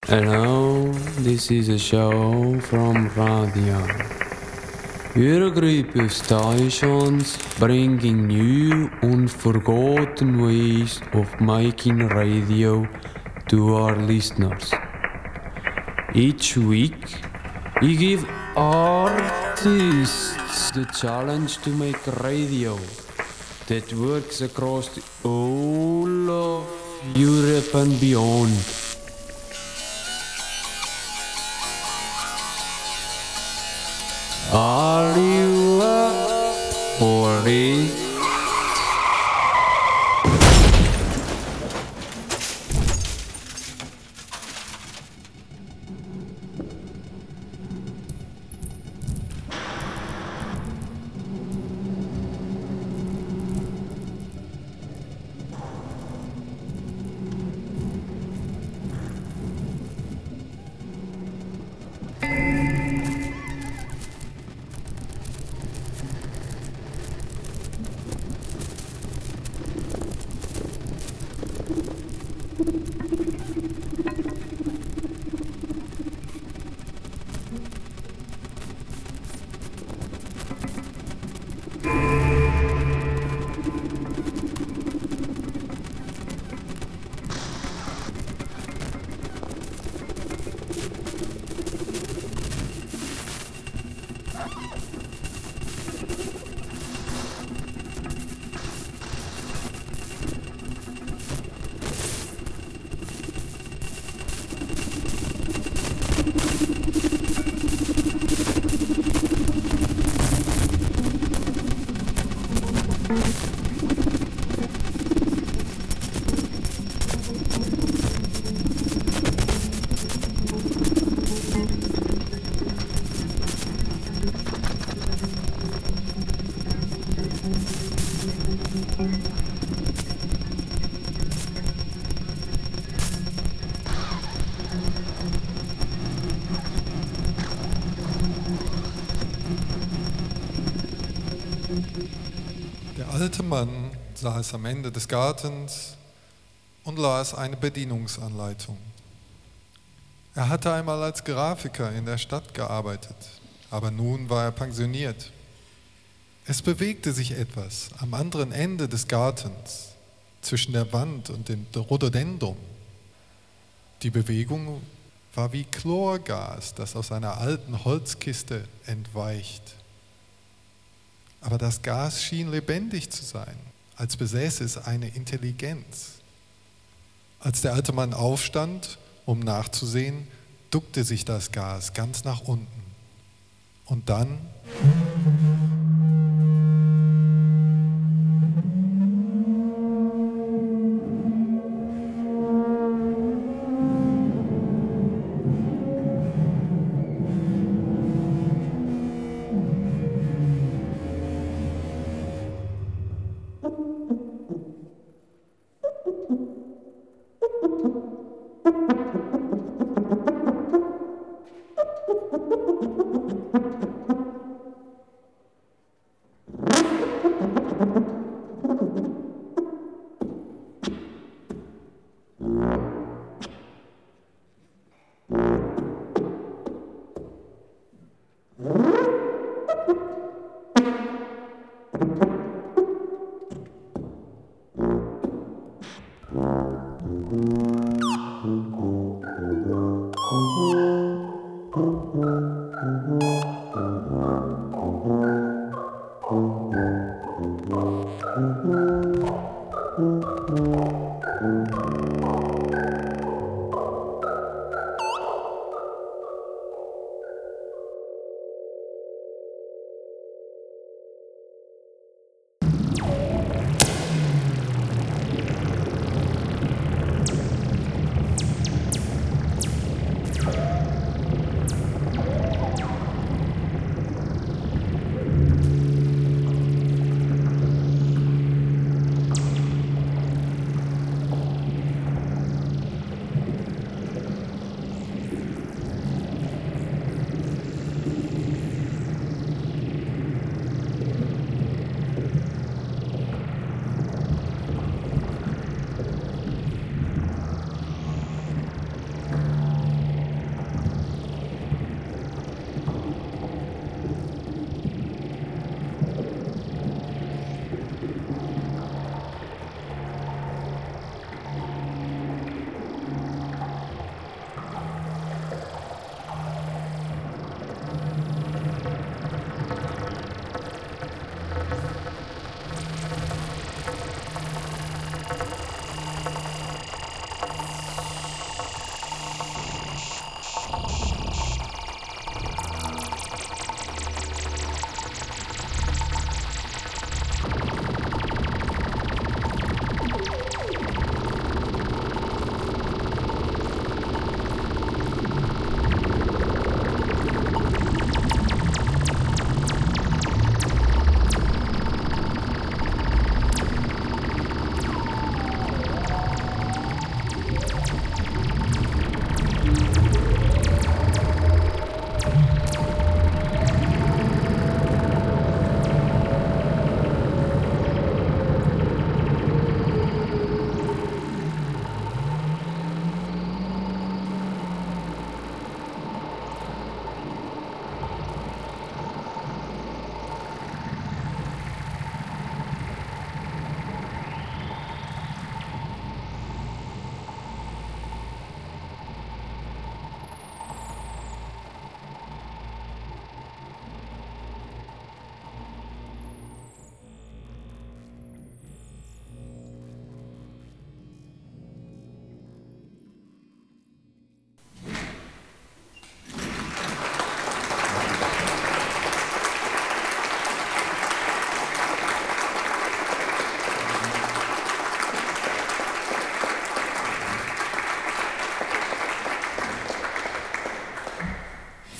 Hello, this is a show from Radio. We're a group of stations bringing new unforgotten ways of making radio to our listeners. Each week, we give artists the challenge to make radio that works across the whole of Europe and beyond. Are you up for it? Der alte Mann saß am Ende des Gartens und las eine Bedienungsanleitung. Er hatte einmal als Grafiker in der Stadt gearbeitet, aber nun war er pensioniert. Es bewegte sich etwas am anderen Ende des Gartens, zwischen der Wand und dem Rhododendron. Die Bewegung war wie Chlorgas, das aus einer alten Holzkiste entweicht. Aber das Gas schien lebendig zu sein, als besäße es eine Intelligenz. Als der alte Mann aufstand, um nachzusehen, duckte sich das Gas ganz nach unten. Und dann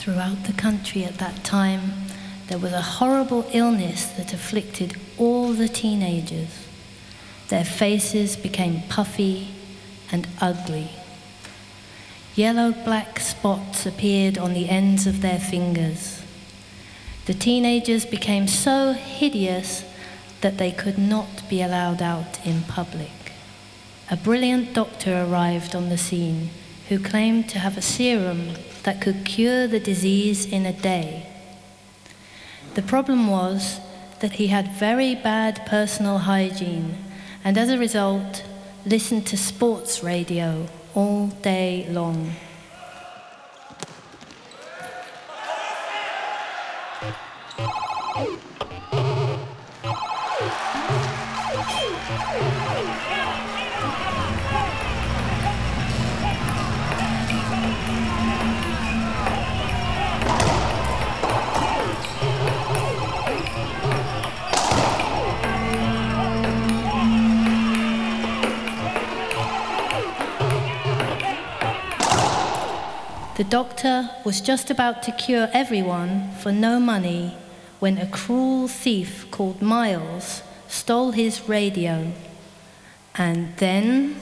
throughout the country at that time, there was a horrible illness that afflicted all the teenagers. Their faces became puffy and ugly. Yellow-black spots appeared on the ends of their fingers. The teenagers became so hideous that they could not be allowed out in public. A brilliant doctor arrived on the scene who claimed to have a serum that could cure the disease in a day. The problem was that he had very bad personal hygiene and as a result listened to sports radio all day long. The doctor was just about to cure everyone for no money when a cruel thief called Miles stole his radio. And then...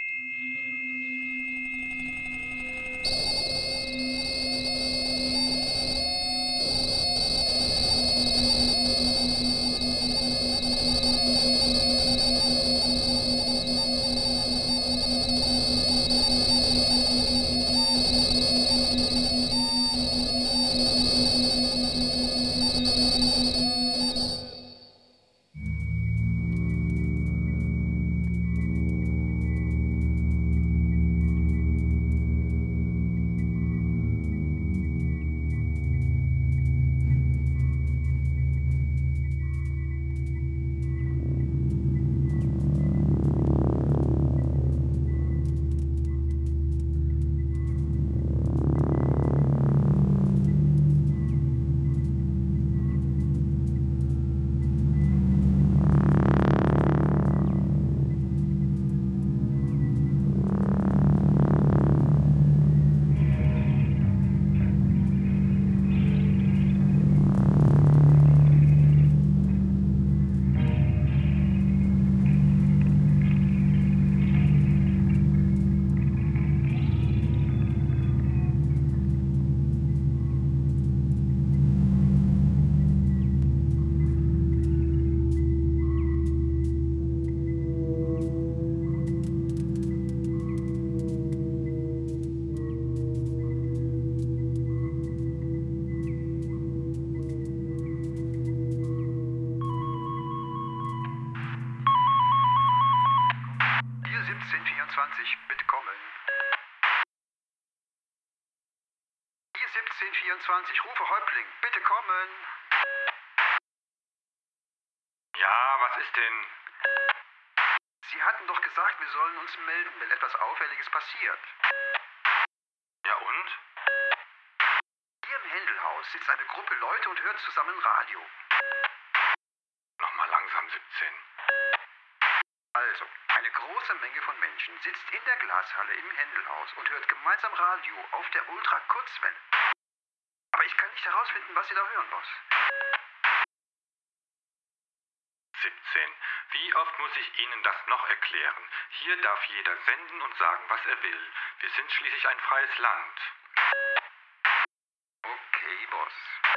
Bitte kommen. Hier 1724, rufe Häuptling, bitte kommen. Ja, was ist denn? Sie hatten doch gesagt, wir sollen uns melden, wenn etwas Auffälliges passiert. Ja und? Hier im Händelhaus sitzt eine Gruppe Leute und hört zusammen Radio. Nochmal langsam 17. Also, eine große Menge von Menschen sitzt in der Glashalle im Händelhaus und hört gemeinsam Radio auf der Ultrakurzwelle. Aber ich kann nicht herausfinden, was Sie da hören, Boss. 17. Wie oft muss ich Ihnen das noch erklären? Hier darf jeder senden und sagen, was er will. Wir sind schließlich ein freies Land. Okay, Boss.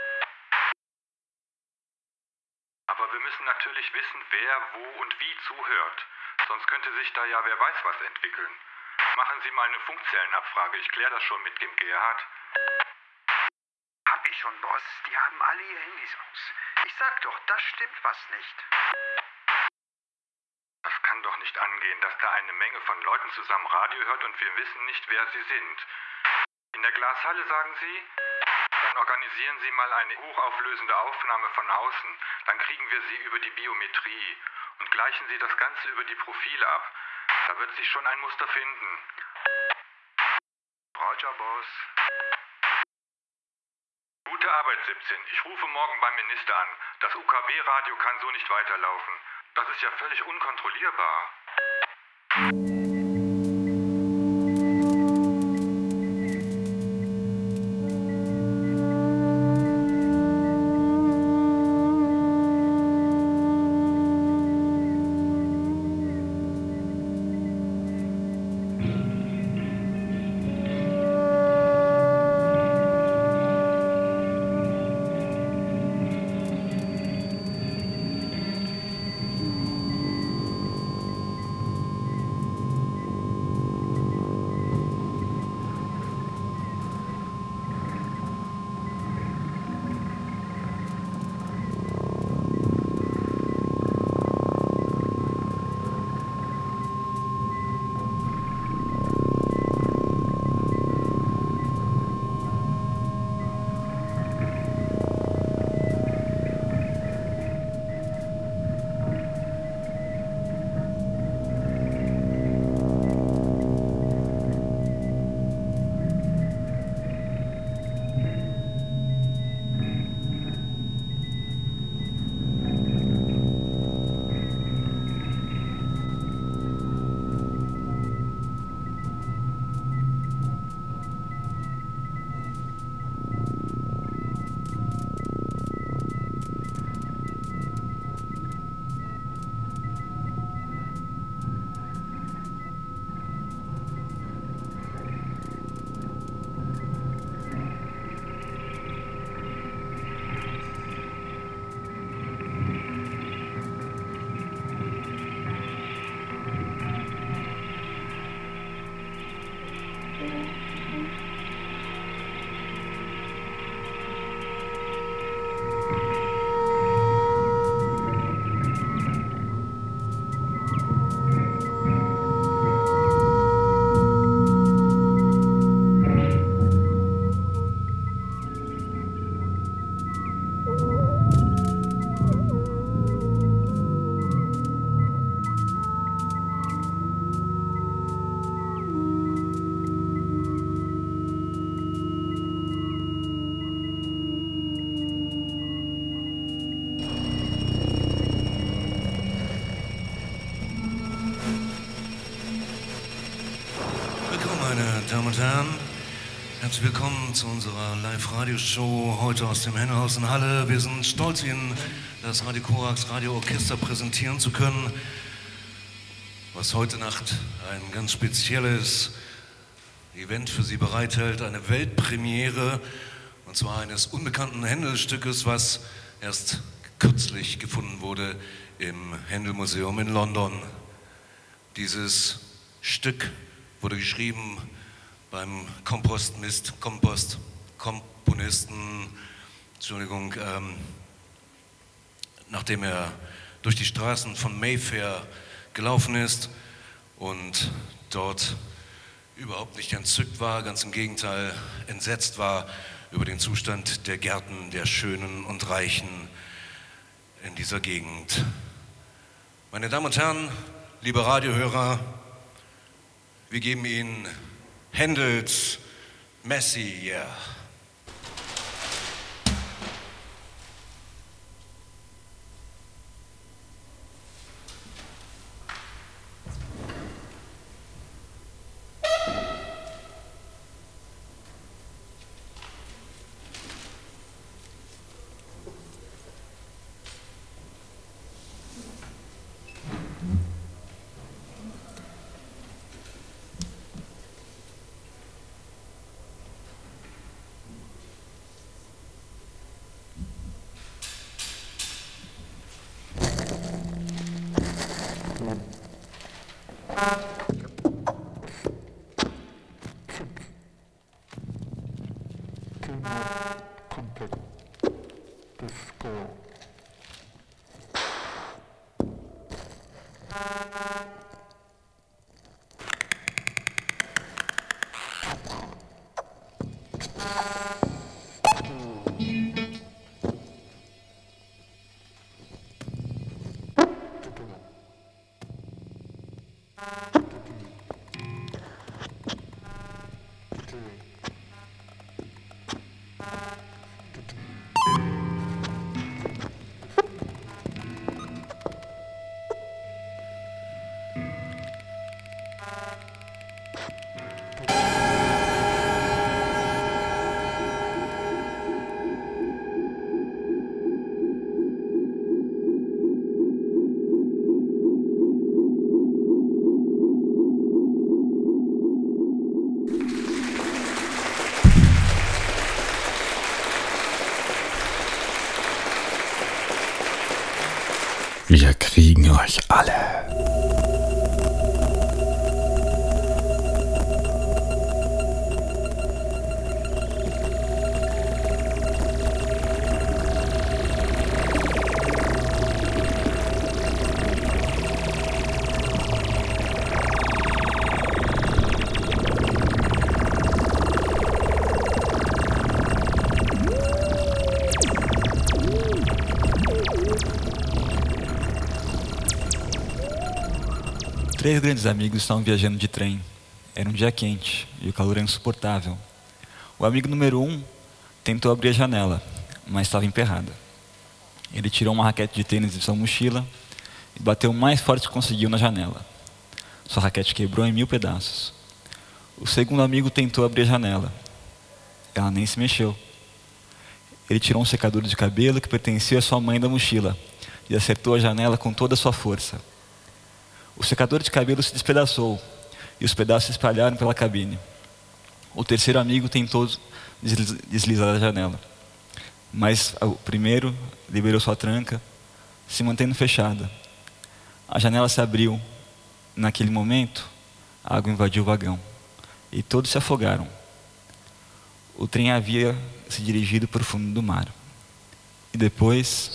Aber wir müssen natürlich wissen, wer, wo und wie zuhört. Sonst könnte sich da ja wer weiß was entwickeln. Machen Sie mal eine Funkzellenabfrage. Ich kläre das schon mit dem Gerhard. Hab ich schon, Boss. Die haben alle ihr Handys aus. Ich sag doch, da stimmt was nicht. Das kann doch nicht angehen, dass da eine Menge von Leuten zusammen Radio hört und wir wissen nicht, wer sie sind. In der Glashalle, sagen Sie? Dann organisieren Sie mal eine hochauflösende Aufnahme von außen. Dann kriegen wir Sie über die Biometrie und gleichen Sie das Ganze über die Profile ab. Da wird sich schon ein Muster finden. Roger, Boss. Gute Arbeit, 17. Ich rufe morgen beim Minister an. Das UKW-Radio kann so nicht weiterlaufen. Das ist ja völlig unkontrollierbar. Damen und Herren, herzlich willkommen zu unserer Live-Radio-Show heute aus dem Händelhaus in Halle. Wir sind stolz, Ihnen das Radio Korax Radio-Orchester präsentieren zu können, was heute Nacht ein ganz spezielles Event für Sie bereithält, eine Weltpremiere, und zwar eines unbekannten Händel-Stückes, was erst kürzlich gefunden wurde im Händel-Museum in London. Dieses Stück wurde geschrieben beim Komponisten, nachdem er durch die Straßen von Mayfair gelaufen ist und dort überhaupt nicht entzückt war, ganz im Gegenteil entsetzt war über den Zustand der Gärten der Schönen und Reichen in dieser Gegend. Meine Damen und Herren, liebe Radiohörer, wir geben Ihnen Händels Messi, yeah. Wir kriegen euch alle. Três grandes amigos estavam viajando de trem. Era um dia quente e o calor era insuportável. O amigo número 1 tentou abrir a janela, mas estava emperrada. Ele tirou uma raquete de tênis de sua mochila e bateu o mais forte que conseguiu na janela. Sua raquete quebrou em 1000 pedaços. O segundo amigo tentou abrir a janela. Ela nem se mexeu. Ele tirou um secador de cabelo que pertencia à sua mãe da mochila e acertou a janela com toda a sua força. O secador de cabelo se despedaçou e os pedaços se espalharam pela cabine. O terceiro amigo tentou deslizar da janela, mas o primeiro liberou sua tranca, se mantendo fechada. A janela se abriu. Naquele momento, a água invadiu o vagão e todos se afogaram. O trem havia se dirigido para o fundo do mar. E depois...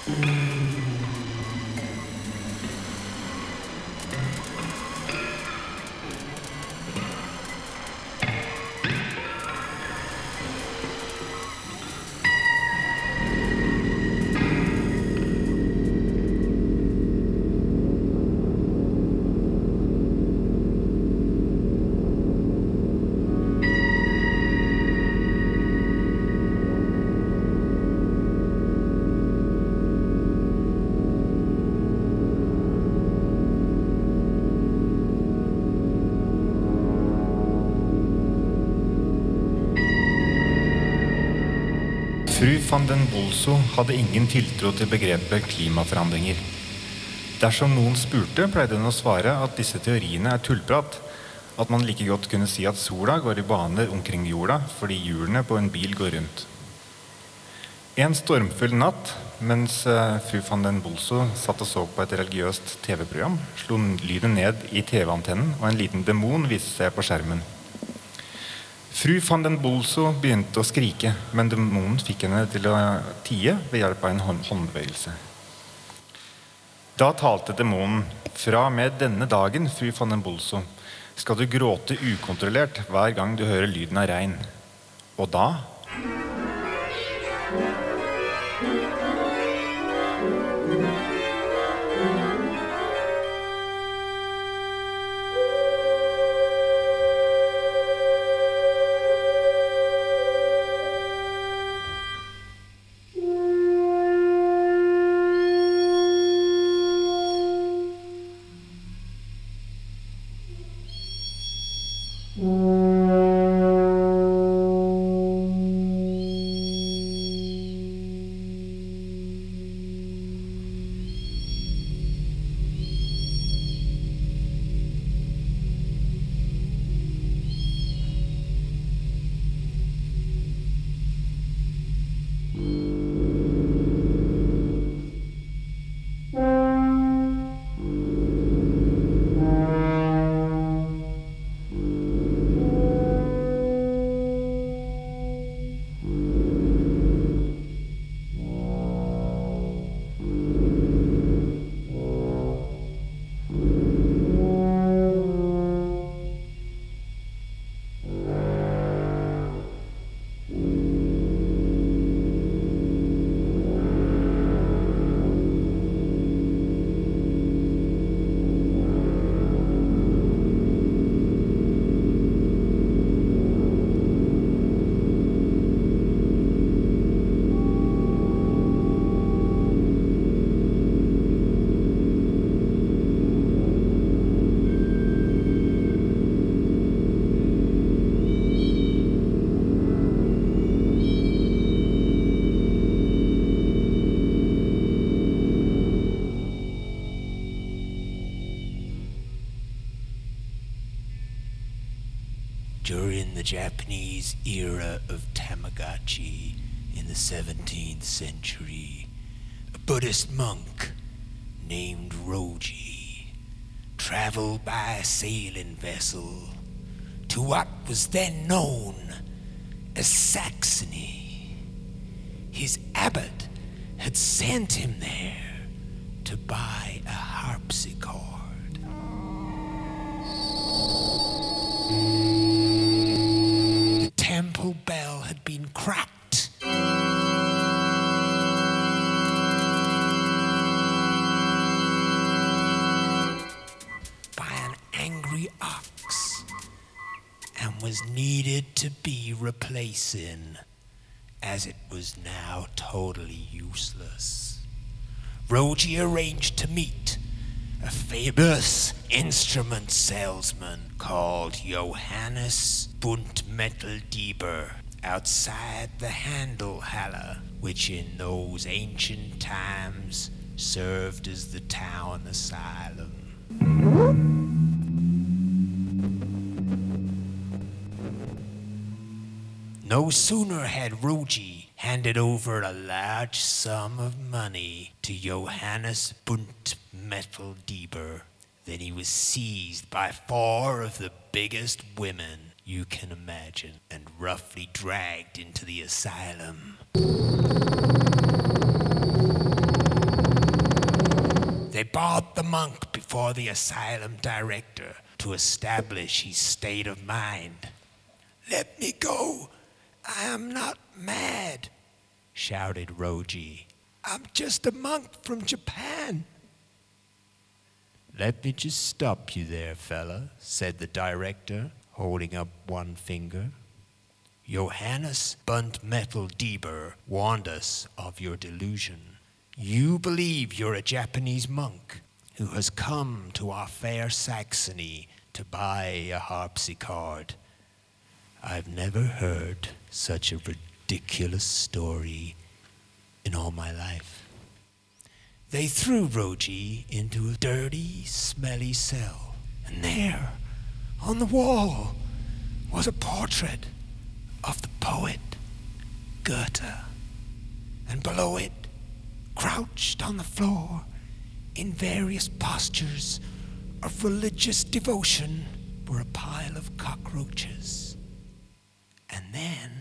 Fru van den Bolso hadde ingen tiltro til begrepet klimaforandringer. Dersom noen spurte, pleide hun å svare at disse teoriene er tullprat, at man like godt kunne si at sola går i bane omkring jorda fordi hjulene på en bil går rundt. En stormfull natt, mens fru van den Bolso satt og så på et religiøst TV-program, slo lyden ned i TV-antennen, og en liten demon viste seg på skjermen. Fru van den Bolso begynte å skrike, men demonen fikk henne til å tie ved hjelp av en håndbevegelse. Da talte demonen: «Fra med denne dagen, fru van den Bolso, skal du gråte ukontrollert hver gang du hører lyden av regn. Og da...» During the Japanese era of Tamagotchi in the 17th century, a Buddhist monk named Roji traveled by a sailing vessel to what was then known as Saxony. His abbot had sent him there to buy a harpsichord. The temple bell had been cracked. By an angry ox, and was needed to be replacing, as it was now totally useless. Roji arranged to meet a famous instrument salesman called Johannes Buntmetteldieber outside the Handelhalle, which in those ancient times served as the town asylum. No sooner had Roji handed over a large sum of money to Johannes Buntmetteldieber than he was seized by 4 of the biggest women you can imagine and roughly dragged into the asylum. brought the monk before the asylum director to establish his state of mind. "Let me go. I am not mad," shouted Roji. "I'm just a monk from Japan." "Let me just stop you there, fella," said the director, holding up one finger. "Johannes Buntmetal Dieber warned us of your delusion. You believe you're a Japanese monk who has come to our fair Saxony to buy a harpsichord. I've never heard such a ridiculous story in all my life." They threw Roji into a dirty, smelly cell, and there, on the wall, was a portrait of the poet Goethe, and below it, crouched on the floor in various postures of religious devotion, were a pile of cockroaches. And then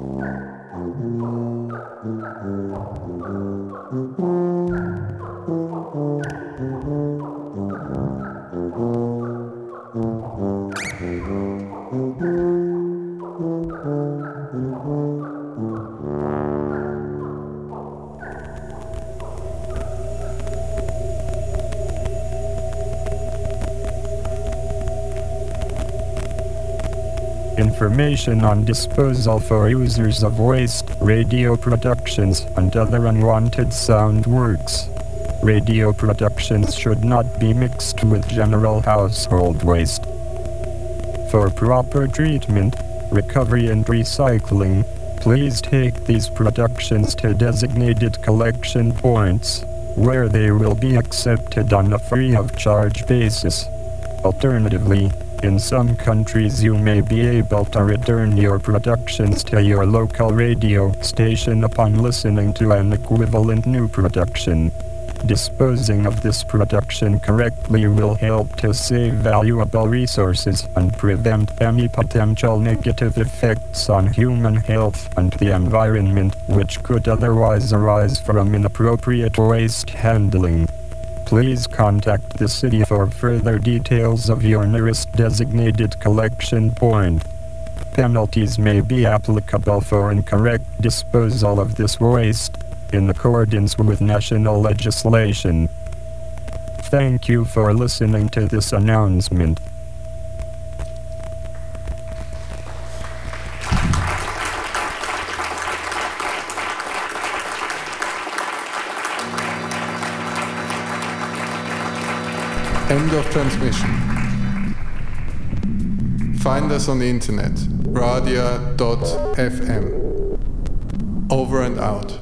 information on disposal for users of waste, radio productions, and other unwanted sound works. Radio productions should not be mixed with general household waste. For proper treatment, recovery and recycling, please take these productions to designated collection points, where they will be accepted on a free of charge basis. Alternatively, in some countries you may be able to return your productions to your local radio station upon listening to an equivalent new production. Disposing of this production correctly will help to save valuable resources and prevent any potential negative effects on human health and the environment which could otherwise arise from inappropriate waste handling. Please contact the city for further details of your nearest designated collection point. Penalties may be applicable for incorrect disposal of this waste, in accordance with national legislation. Thank you for listening to this announcement. End of transmission. Find us on the internet, radia.fm. Over and out.